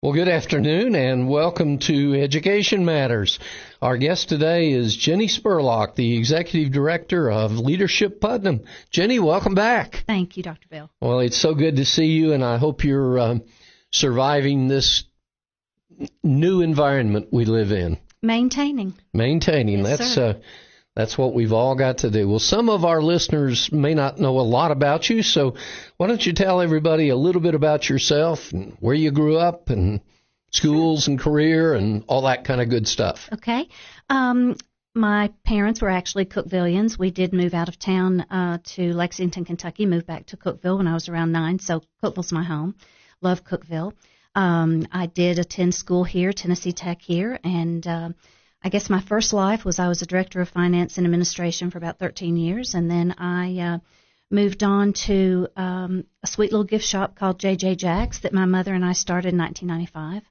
Well, good afternoon and welcome to Education Matters. Our guest today is Jenny Spurlock, the Executive Director of Leadership Putnam. Jenny, welcome back. Thank you, Dr. Bell. Well, it's so good to see you, and I hope you're surviving this new environment we live in. Maintaining. Yes, that's what we've all got to do. Well, some of our listeners may not know a lot about you, so why don't you tell everybody a little bit about yourself and where you grew up and schools and career and all that kind of good stuff. Okay. My parents were actually Cookvillians. We did move out of town to Lexington, Kentucky, moved back to Cookeville when I was around 9, so Cookeville's my home. Love Cookeville. I did attend school here, Tennessee Tech here, and I guess my first life was I was a director of finance and administration for about 13 years, and then I moved on to a sweet little gift shop called J.J. Jack's that my mother and I started in 1995.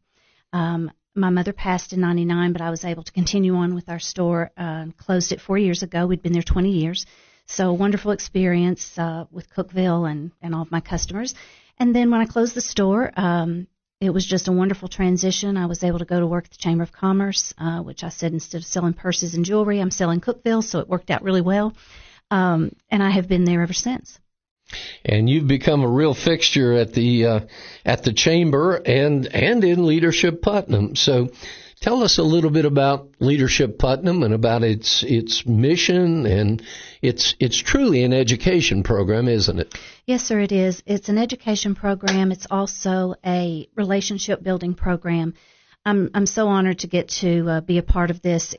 My mother passed in 99, but I was able to continue on with our store. Closed it 4 years ago. We'd been there 20 years. So wonderful experience with Cookeville and all of my customers. And then when I closed the store, it was just a wonderful transition. I was able to go to work at the Chamber of Commerce, which I said instead of selling purses and jewelry, I'm selling Cookeville, so it worked out really well. And I have been there ever since. And you've become a real fixture at the Chamber and in Leadership Putnam. So tell us a little bit about Leadership Putnam and about its mission, and it's truly an education program, isn't it? Yes, sir, it is. It's an education program. It's also a relationship building program. I'm so honored to get to be a part of this.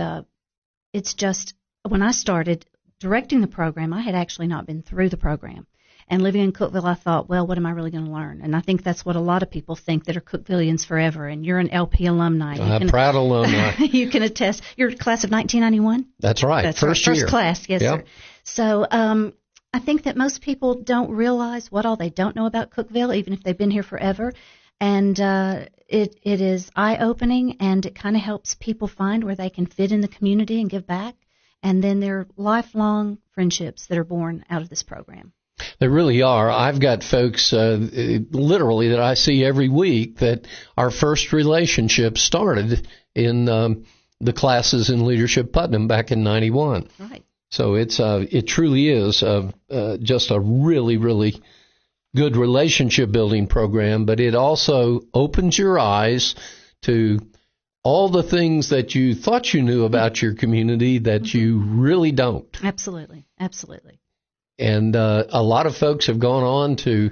It's just when I started directing the program, I had actually not been through the program. And living in Cookeville, I thought, well, what am I really going to learn? And I think that's what a lot of people think that are Cookvillians forever. And you're an LP alumni. Proud alumni. You can attest. You're class of 1991? That's right. That's First right. year. First class, yes, Yep. sir. So I think that most people don't realize what all they don't know about Cookeville, even if they've been here forever. And it is eye-opening, and it kind of helps people find where they can fit in the community and give back. And then there are lifelong friendships that are born out of this program. There really are. I've got folks literally that I see every week that our first relationship started in the classes in Leadership Putnam back in 91. Right. So it truly is just a really, really good relationship building program, but it also opens your eyes to all the things that you thought you knew about your community that you really don't. Absolutely. Absolutely. And a lot of folks have gone on to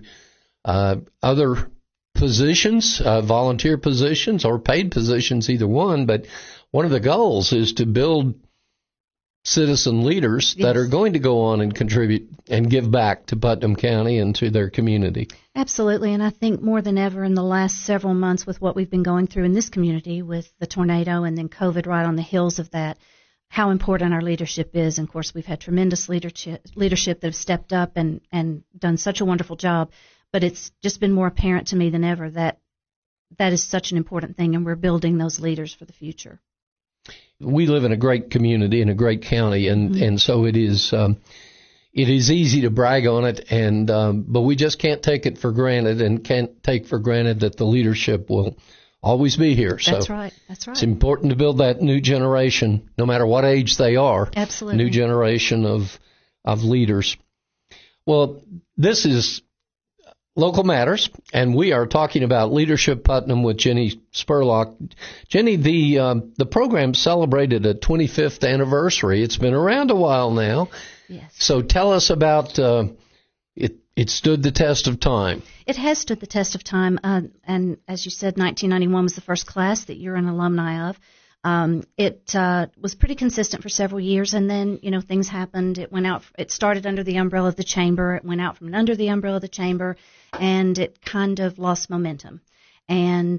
other positions, volunteer positions or paid positions, either one. But one of the goals is to build citizen leaders that are going to go on and contribute and give back to Putnam County and to their community. Absolutely. And I think more than ever in the last several months with what we've been going through in this community with the tornado and then COVID right on the heels of that, how important our leadership is. And, of course, we've had tremendous leadership that have stepped up and done such a wonderful job. But it's just been more apparent to me than ever that is such an important thing, and we're building those leaders for the future. We live in a great community in a great county, and so it is easy to brag on it, and but we just can't take it for granted and can't take for granted that the leadership will always be here. That's right. It's important to build that new generation, no matter what age they are. Absolutely. New generation of leaders. Well, this is Local Matters, and we are talking about Leadership Putnam with Jenny Spurlock. Jenny, the program celebrated a 25th anniversary. It's been around a while now. Yes. So tell us about it stood the test of time. It has stood the test of time, and as you said, 1991 was the first class that you're an alumni of. It was pretty consistent for several years, and then, things happened. It started under the umbrella of the Chamber. It went out from under the umbrella of the Chamber, and it kind of lost momentum. And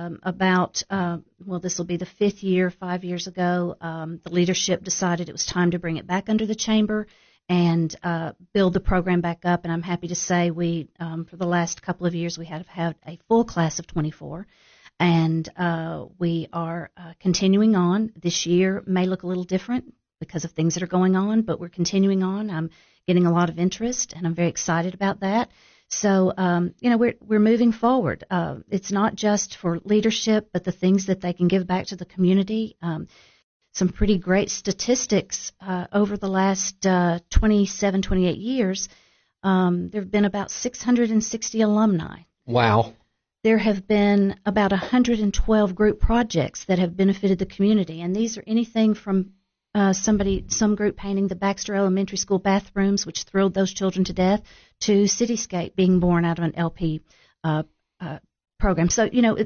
this will be the fifth year, 5 years ago, the leadership decided it was time to bring it back under the Chamber and build the program back up. And I'm happy to say we, for the last couple of years, we have had a full class of 24. And we are continuing on. This year may look a little different because of things that are going on, but we're continuing on. I'm getting a lot of interest, and I'm very excited about that. So, we're moving forward. It's not just for leadership, but the things that they can give back to the community. Some pretty great statistics over the last 27, 28 years. There have been about 660 alumni. Wow. There have been about 112 group projects that have benefited the community, and these are anything from some group painting the Baxter Elementary School bathrooms, which thrilled those children to death, to Cityscape being born out of an LP program. So,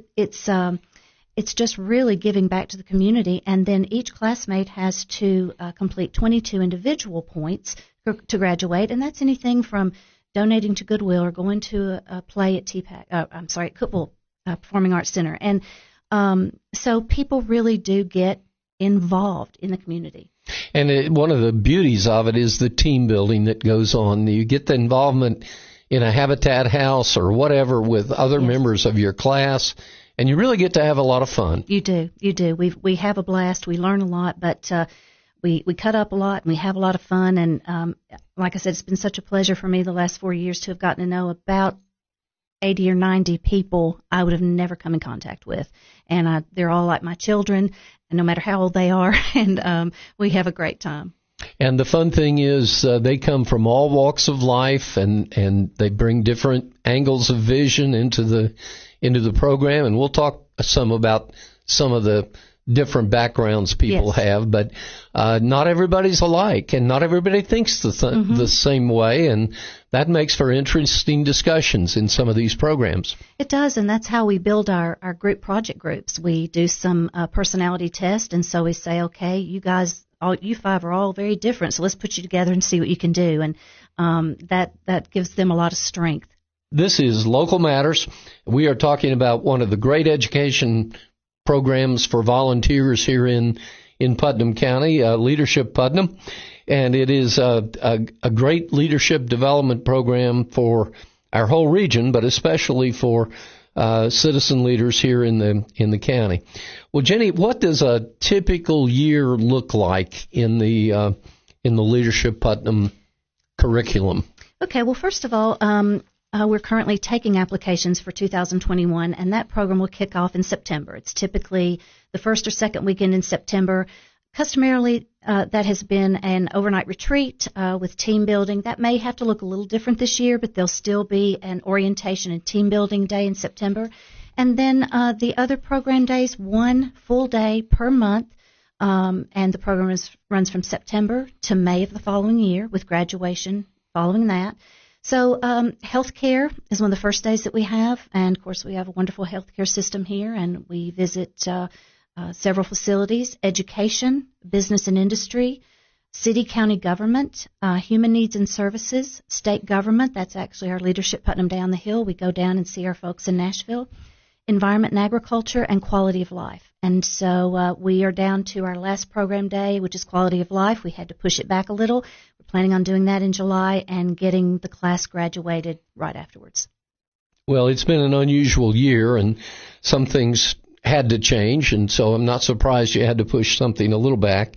it's just really giving back to the community, and then each classmate has to complete 22 individual points to graduate, and that's anything from donating to Goodwill or going to a play at at Cookeville Performing Arts Center. And so people really do get involved in the community. And one of the beauties of it is the team building that goes on. You get the involvement in a Habitat house or whatever with other members of your class, and you really get to have a lot of fun. You do. We have a blast. We learn a lot, but we cut up a lot and we have a lot of fun. And like I said, it's been such a pleasure for me the last 4 years to have gotten to know about 80 or 90 people I would have never come in contact with. And they're all like my children, and no matter how old they are, and we have a great time. And the fun thing is they come from all walks of life, and they bring different angles of vision into the program. And we'll talk some about some of the different backgrounds people have, but not everybody's alike, and not everybody thinks the same way, and that makes for interesting discussions in some of these programs. It does, and that's how we build our group project groups. We do some personality test, and so we say, okay, you guys, you five are all very different, so let's put you together and see what you can do, and that gives them a lot of strength. This is Local Matters. We are talking about one of the great education programs for volunteers here in Putnam County, Leadership Putnam, and it is a great leadership development program for our whole region, but especially for citizen leaders here in the county. Well, Jenny, what does a typical year look like in the Leadership Putnam curriculum? Okay, well, first of all, we're currently taking applications for 2021, and that program will kick off in September. It's typically the first or second weekend in September. Customarily, that has been an overnight retreat with team building. That may have to look a little different this year, but there'll still be an orientation and team building day in September. And then the other program days, one full day per month, and the program runs from September to May of the following year with graduation following that. So healthcare is one of the first days that we have, and of course we have a wonderful healthcare system here, and we visit several facilities: education, business and industry, city, county government, human needs and services, state government. That's actually our Leadership Putnam Day on the Hill. We go down and see our folks in Nashville. Environment and agriculture, and quality of life. And so we are down to our last program day, which is quality of life. We had to push it back a little. We're planning on doing that in July and getting the class graduated right afterwards. Well, it's been an unusual year, and some things had to change, and so I'm not surprised you had to push something a little back.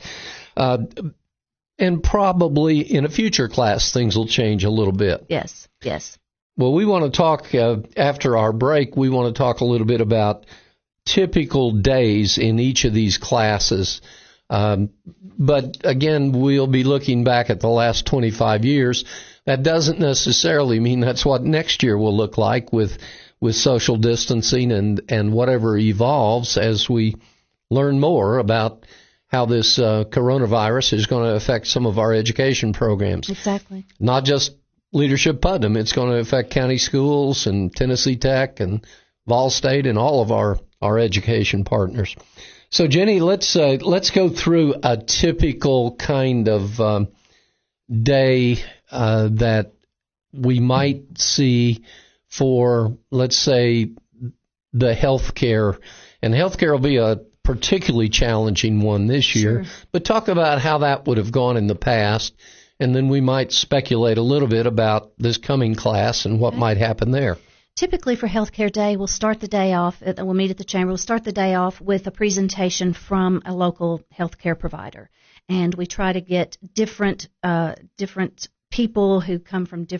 And probably in a future class, things will change a little bit. Yes. Well, we want to talk, after our break, we want to talk a little bit about typical days in each of these classes. But again, we'll be looking back at the last 25 years. That doesn't necessarily mean that's what next year will look like with social distancing and whatever evolves as we learn more about how this coronavirus is going to affect some of our education programs. Exactly. Not just Leadership Putnam. It's going to affect county schools and Tennessee Tech and Vol State and all of our education partners. So, Jenny, let's go through a typical kind of day that we might see for, let's say, the healthcare. And healthcare will be a particularly challenging one this year. Sure. But talk about how that would have gone in the past. And then we might speculate a little bit about this coming class and what might happen there. Typically for Healthcare Day, we'll start the day off, we'll meet at the chamber, we'll start the day off with a presentation from a local healthcare provider. And we try to get different people who come from different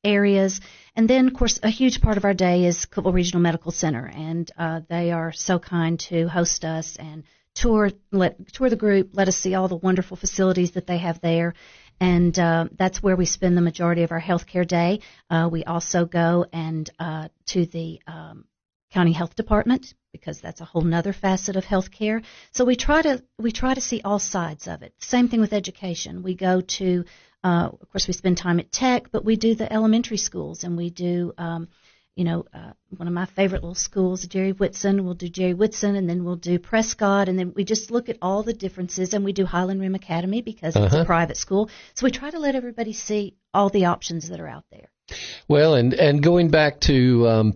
areas. And then, of course, a huge part of our day is Cookeville Regional Medical Center, and they are so kind to host us and tour the group, let us see all the wonderful facilities that they have there. And that's where we spend the majority of our healthcare day. We also go and to the county health department, because that's a whole nother facet of healthcare. So we try to see all sides of it. Same thing with education. We go to, of course, we spend time at Tech, but we do the elementary schools, and we do, one of my favorite little schools, Jerry Whitson. We'll do Jerry Whitson, and then we'll do Prescott, and then we just look at all the differences, and we do Highland Rim Academy because it's a private school. So we try to let everybody see all the options that are out there. Well, and going back to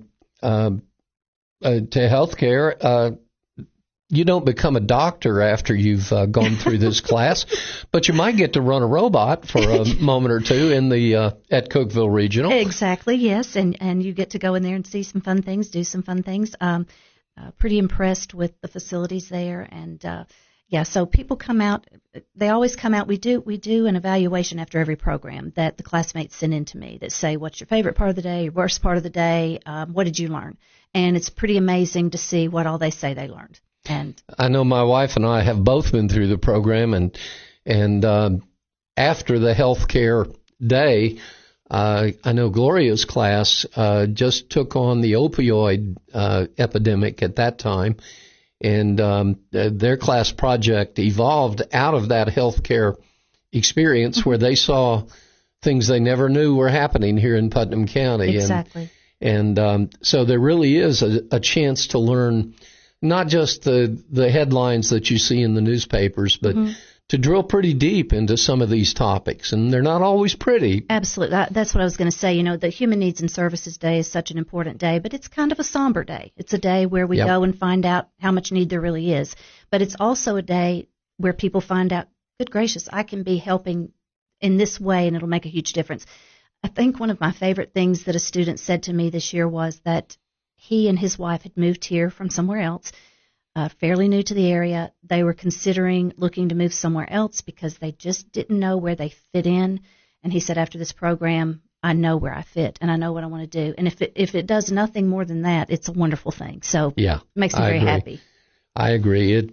healthcare, you don't become a doctor after you've gone through this class, but you might get to run a robot for a moment or two in the at Cookeville Regional. Exactly, yes, and you get to go in there and see some fun things, do some fun things. Pretty impressed with the facilities there, and so people come out. They always come out. We do an evaluation after every program that the classmates send in to me that say, what's your favorite part of the day, your worst part of the day, what did you learn? And it's pretty amazing to see what all they say they learned. And I know my wife and I have both been through the program, and after the healthcare day, I know Gloria's class just took on the opioid epidemic at that time, and their class project evolved out of that healthcare experience where they saw things they never knew were happening here in Putnam County. Exactly. And so there really is a chance to learn not just the headlines that you see in the newspapers, but to drill pretty deep into some of these topics. And they're not always pretty. Absolutely. That's what I was going to say. The Human Needs and Services Day is such an important day, but it's kind of a somber day. It's a day where we go and find out how much need there really is. But it's also a day where people find out, good gracious, I can be helping in this way, and it'll make a huge difference. I think one of my favorite things that a student said to me this year was that he and his wife had moved here from somewhere else, fairly new to the area. They were considering looking to move somewhere else because they just didn't know where they fit in. And he said, after this program, I know where I fit and I know what I want to do. And if it does nothing more than that, it's a wonderful thing. So it makes me very happy. I agree.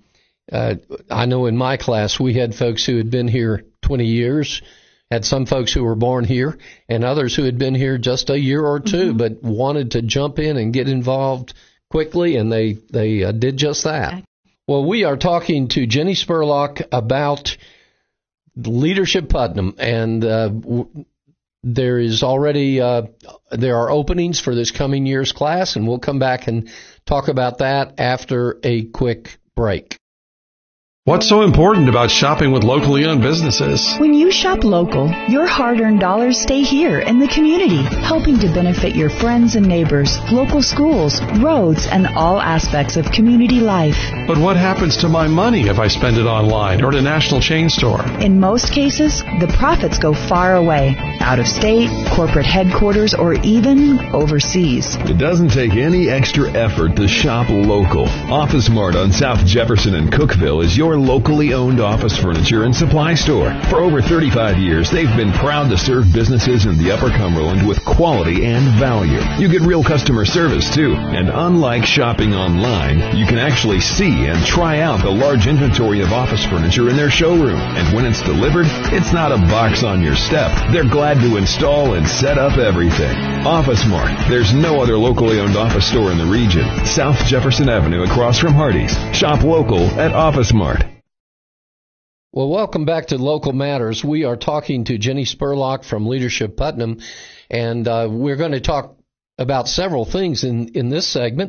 I know in my class we had folks who had been here 20 years. Had some folks who were born here and others who had been here just a year or two, but wanted to jump in and get involved quickly, and they did just that. Okay. Well, we are talking to Jenny Spurlock about Leadership Putnam, and there is already there are openings for this coming year's class, and we'll come back and talk about that after a quick break. What's so important about shopping with locally owned businesses? When you shop local, your hard-earned dollars stay here in the community, helping to benefit your friends and neighbors, local schools, roads, and all aspects of community life. But what happens to my money if I spend it online or at a national chain store? In most cases, the profits go far away, out of state, corporate headquarters, or even overseas. It doesn't take any extra effort to shop local. Office Mart on South Jefferson and Cookeville is your locally owned office furniture and supply store. For over 35 years, they've been proud to serve businesses in the Upper Cumberland with quality and value. You get real customer service, too. And unlike shopping online, you can actually see and try out the large inventory of office furniture in their showroom. And when it's delivered, it's not a box on your step. They're glad to install and set up everything. Office Mart. There's no other locally owned office store in the region. South Jefferson Avenue across from Hardee's. Shop local at Office Mart. Well, welcome back to Local Matters. We are talking to Jenny Spurlock from Leadership Putnam, and we're going to talk about several things in this segment.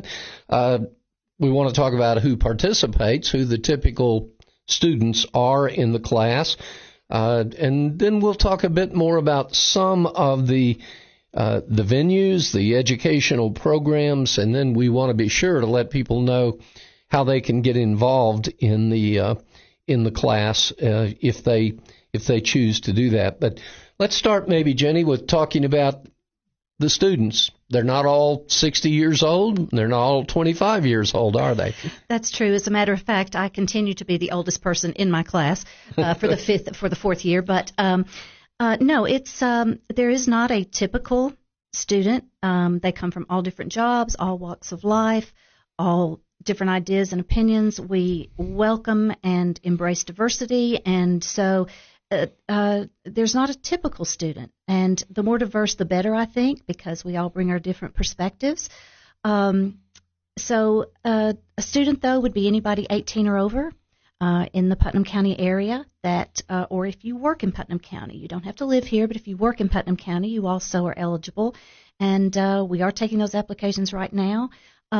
We want to talk about who participates, who the typical students are in the class, and then we'll talk a bit more about some of the venues, the educational programs, and then we want to be sure to let people know how they can get involved in the class if they choose to do that. But let's start maybe, Jenny, with talking about the students. They're not all 60 years old. They're not all 25 years old, are they? That's true. As a matter of fact, I continue to be the oldest person in my class for the fourth year. But No, it's there is not a typical student. They come from all different jobs, all walks of life, all different ideas and opinions. We welcome and embrace diversity, and so there's not a typical student. And the more diverse, the better, I think, because we all bring our different perspectives. So a student, though, would be anybody 18 or over in the Putnam County area that, or if you work in Putnam County. You don't have to live here, but if you work in Putnam County, you also are eligible. And we are taking those applications right now.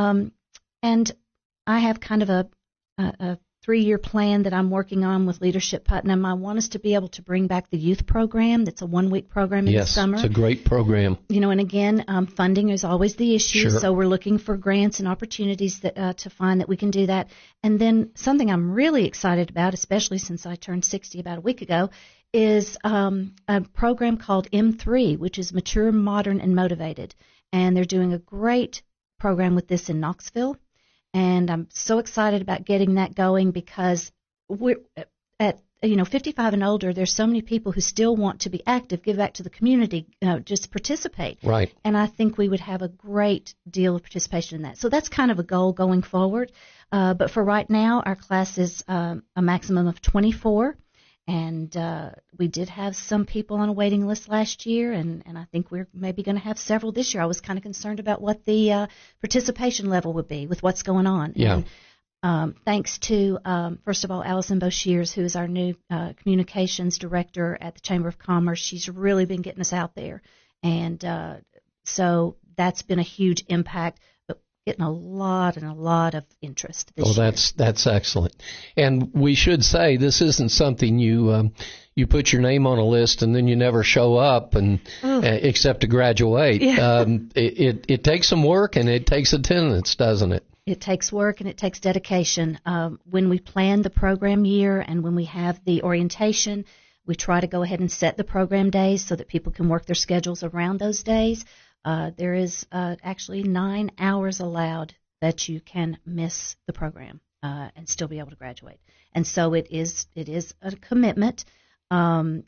And I have kind of a 3-year plan that I'm working on with Leadership Putnam. I want us to be able to bring back the youth program. That's a 1-week program in the summer. Yes, it's a great program. You know, and again, funding is always the issue. Sure. So we're looking for grants and opportunities that to find that we can do that. And then something I'm really excited about, especially since I turned 60 about a week ago, is a program called M3, which is Mature, Modern, and Motivated. And they're doing a great program with this in Knoxville. And I'm so excited about getting that going because we're at 55 and older. There's so many people who still want to be active, give back to the community, just participate. Right. And I think we would have a great deal of participation in that. So that's kind of a goal going forward. But for right now, our class is a maximum of 24. And we did have some people on a waiting list last year, and I think we're maybe going to have several this year. I was kind of concerned about what the participation level would be with what's going on. Yeah. And thanks to, first of all, Allison Boshears, who is our new communications director at the Chamber of Commerce. She's really been getting us out there. And so that's been a huge impact. Getting a lot of interest this year. That's excellent. And we should say this isn't something you put your name on a list and then you never show up and except to graduate. Yeah. It takes some work and it takes attendance, doesn't it? It takes work and it takes dedication. When we plan the program year and when we have the orientation, we try to go ahead and set the program days so that people can work their schedules around those days. There is actually 9 hours allowed that you can miss the program and still be able to graduate. And so it is a commitment, and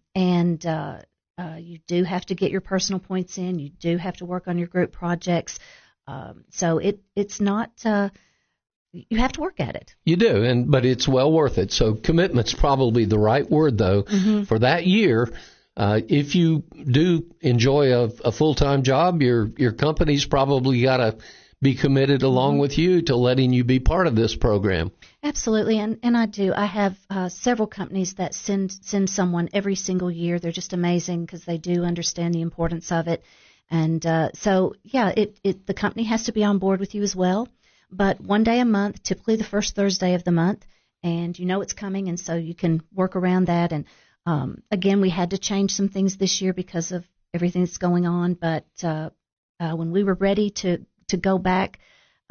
you do have to get your personal points in. You do have to work on your group projects. So it's not you have to work at it. You do, but it's well worth it. So commitment's probably the right word, though, for that year. If you do enjoy a full-time job, your company's probably got to be committed along with you to letting you be part of this program. Absolutely, and I do. I have several companies that send someone every single year. They're just amazing because they do understand the importance of it. And so, yeah, the company has to be on board with you as well. But one day a month, typically the first Thursday of the month, and you know it's coming, and so you can work around that. And again, we had to change some things this year because of everything that's going on. But when we were ready to go back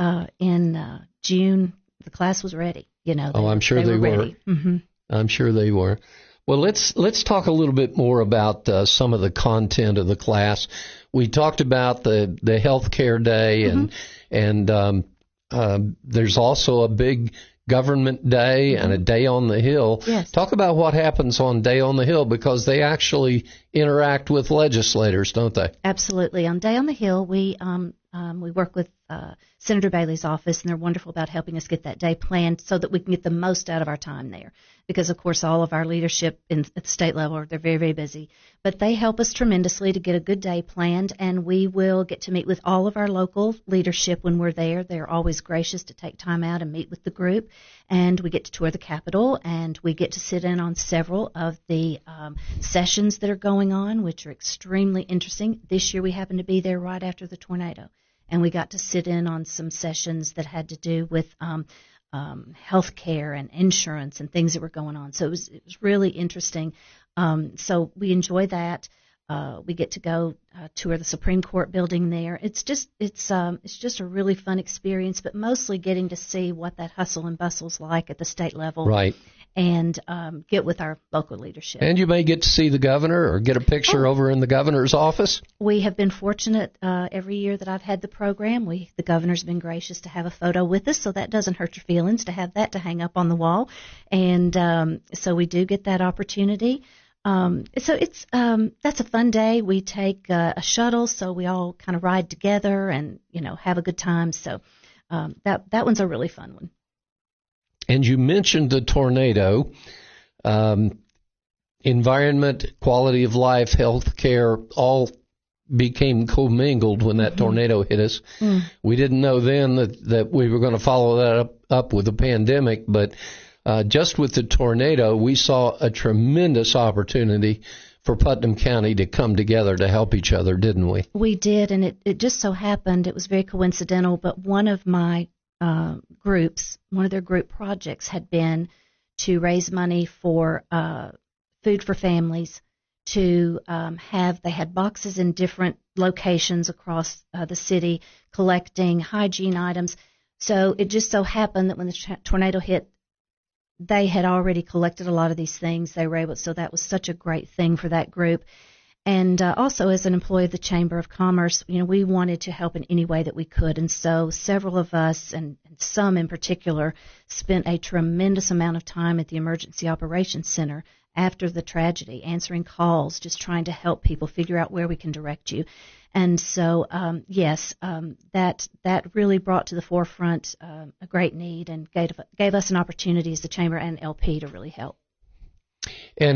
in June, the class was ready. I'm sure they were. Mm-hmm. I'm sure they were. Well, let's talk a little bit more about some of the content of the class. We talked about the healthcare day, and there's also a big government day and a day on the Hill. Yes. Talk about what happens on Day on the Hill, because they actually interact with legislators, don't they? Absolutely. On Day on the Hill, we work with Senator Bailey's office, and they're wonderful about helping us get that day planned so that we can get the most out of our time there. Because, of course, all of our leadership at the state level, they're very, very busy. But they help us tremendously to get a good day planned, and we will get to meet with all of our local leadership when we're there. They're always gracious to take time out and meet with the group. And we get to tour the Capitol, and we get to sit in on several of the sessions that are going on, which are extremely interesting. This year we happened to be there right after the tornado, and we got to sit in on some sessions that had to do with health care and insurance and things that were going on. So it was really interesting. So we enjoy that. We get to go tour the Supreme Court building there. It's just a really fun experience, but mostly getting to see what that hustle and bustle's like at the state level. Right. And get with our local leadership. And you may get to see the governor or get a picture over in the governor's office. We have been fortunate every year that I've had the program. The governor's been gracious to have a photo with us, so that doesn't hurt your feelings to have that to hang up on the wall. And so we do get that opportunity. So it's that's a fun day. We take a shuttle, so we all kind of ride together and have a good time. So that one's a really fun one. And you mentioned the tornado. Environment, quality of life, health care, all became commingled when that tornado hit us. We didn't know then that we were going to follow that up with a pandemic, but just with the tornado, we saw a tremendous opportunity for Putnam County to come together to help each other, didn't we? We did, and it just so happened, it was very coincidental, but one of my groups, one of their group projects had been to raise money for Food for Families to they had boxes in different locations across the city collecting hygiene items. So it just so happened that when the tornado hit, they had already collected a lot of these things. They were able, so that was such a great thing for that group. And also as an employee of the Chamber of Commerce, we wanted to help in any way that we could. And so several of us, and some in particular, spent a tremendous amount of time at the Emergency Operations Center after the tragedy, answering calls, just trying to help people figure out where we can direct you. And so, that really brought to the forefront a great need and gave us an opportunity as the Chamber and LP to really help. And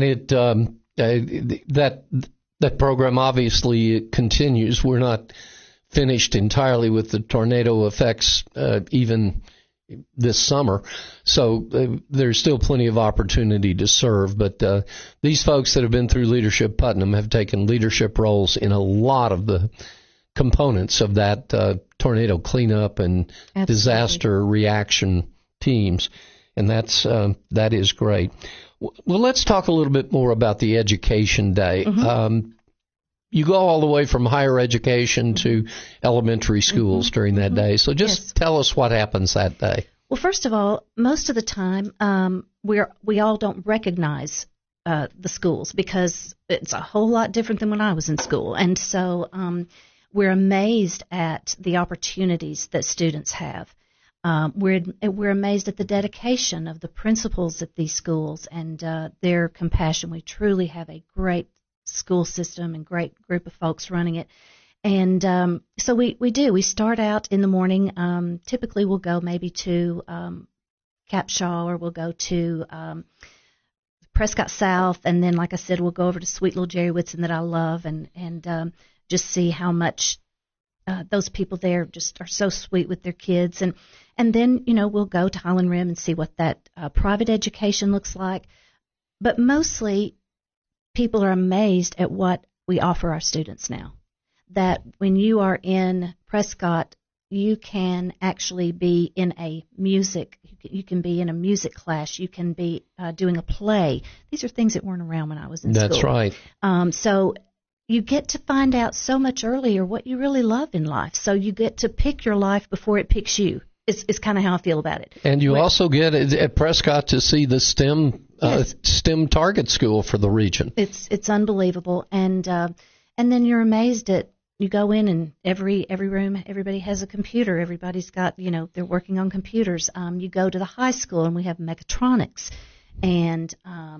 that program obviously continues. We're not finished entirely with the tornado effects even this summer, so there's still plenty of opportunity to serve. But these folks that have been through Leadership Putnam have taken leadership roles in a lot of the components of that tornado cleanup and disaster reaction teams, and that is great. Well, let's talk a little bit more about the Education Day. You go all the way from higher education to elementary schools during that day. So just tell us what happens that day. Well, first of all, most of the time we all don't recognize the schools because it's a whole lot different than when I was in school. And so we're amazed at the opportunities that students have. We're amazed at the dedication of the principals at these schools and their compassion. We truly have a great school system and great group of folks running it. And so we start out in the morning. Typically we'll go maybe to Capshaw, or we'll go to Prescott South, and then, like I said, we'll go over to sweet little Jerry Whitson that I love, and just see how much those people there just are so sweet with their kids. And then, we'll go to Highland Rim and see what that private education looks like. But mostly people are amazed at what we offer our students now. That when you are in Prescott, you can actually be in a music, you can be in a music class, you can be doing a play. These are things that weren't around when I was in school. That's right. So you get to find out so much earlier what you really love in life. So you get to pick your life before it picks you. It's kind of how I feel about it. And you also get at Prescott to see the STEM target school for the region. It's unbelievable, and then you're amazed at, you go in and every room, everybody has a computer. Everybody's got, they're working on computers. You go to the high school and we have mechatronics and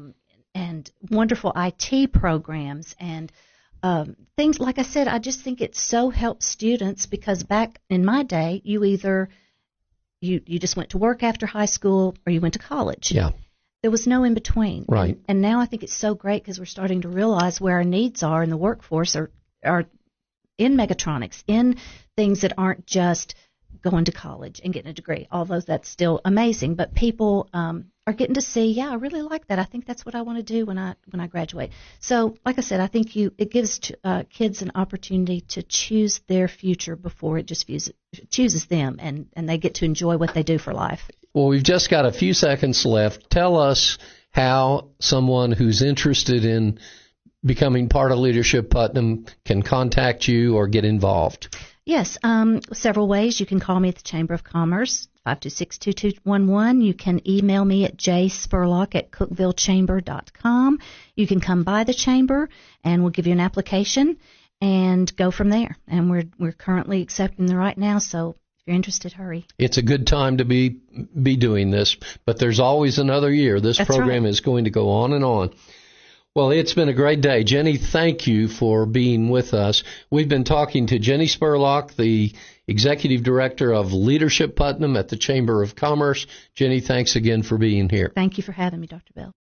wonderful IT programs and things. Like I said, I just think it so helps students, because back in my day, you either you just went to work after high school or you went to college. Yeah. There was no in between. Right. And now I think it's so great because we're starting to realize where our needs are in the workforce are in mechatronics, in things that aren't just going to college and getting a degree, although that's still amazing. But people are getting to see, I really like that. I think that's what I want to do when I graduate. So, like I said, I think it gives kids an opportunity to choose their future before it just chooses them, and they get to enjoy what they do for life. Well, we've just got a few seconds left. Tell us how someone who's interested in becoming part of Leadership Putnam can contact you or get involved. Yes, several ways. You can call me at the Chamber of Commerce, 526-2211. You can email me at jspurlock@cookvillechamber.com. You can come by the Chamber, and we'll give you an application and go from there. And we're currently accepting them right now, so if you're interested, hurry. It's a good time to be doing this, but there's always another year. This program is going to go on and on. Well, it's been a great day. Jenny, thank you for being with us. We've been talking to Jenny Spurlock, the Executive Director of Leadership Putnam at the Chamber of Commerce. Jenny, thanks again for being here. Thank you for having me, Dr. Bell.